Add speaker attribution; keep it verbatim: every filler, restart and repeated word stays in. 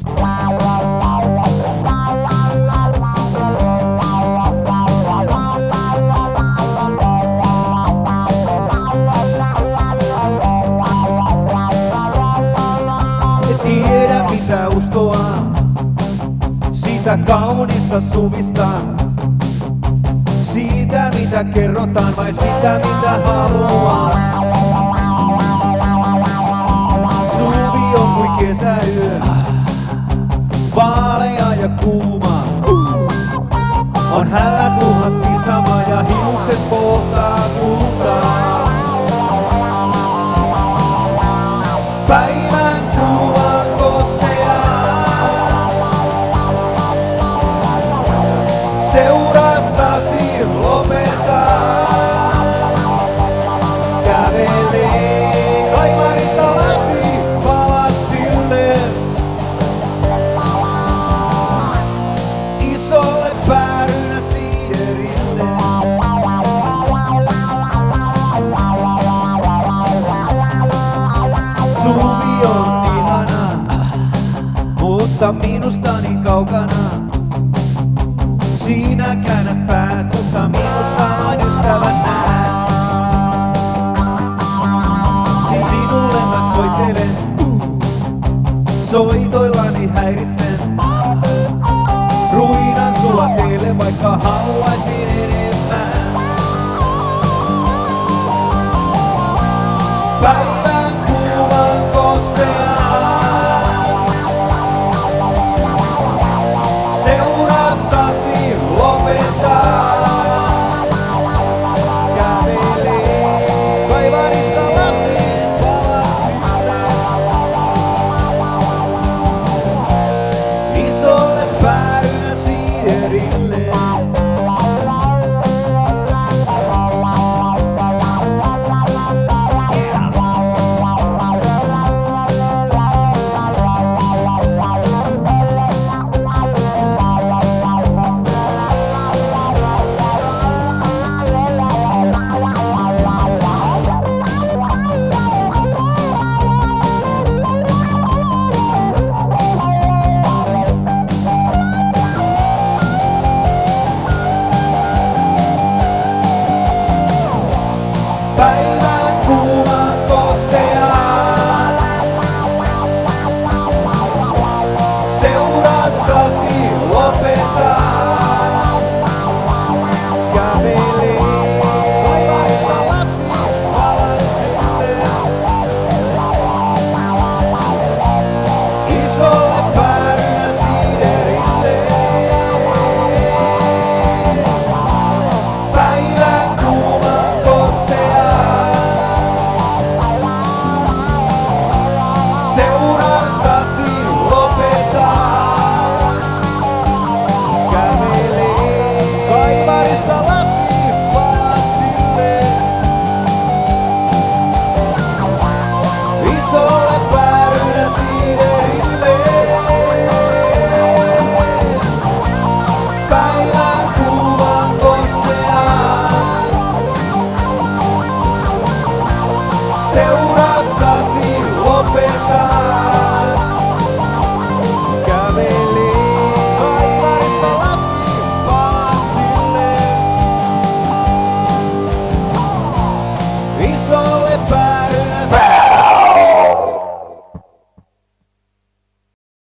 Speaker 1: Tiedä mitä uskoa, siitä kaunista suvista. Siitä mitä kerrotaan vai sitä mitä haluaa. Suvi on kuin kesäyö, vaalea ja kuuma. On hällä tuhat sama ja hiukset polttaa kultaa. Päivän kuuma kostea, seurassasi lopeta. Kävelee kaivarista lasi palatsille, isolle päärynä siiderille. Suvi on ihana, mutta minusta niin kaukana. Sinä käännät päät, mutta minussa vain ystävän näen. Sinulle mä soittelen, soitoillani häiritsen. Ruinan sua teille, vaikka haluais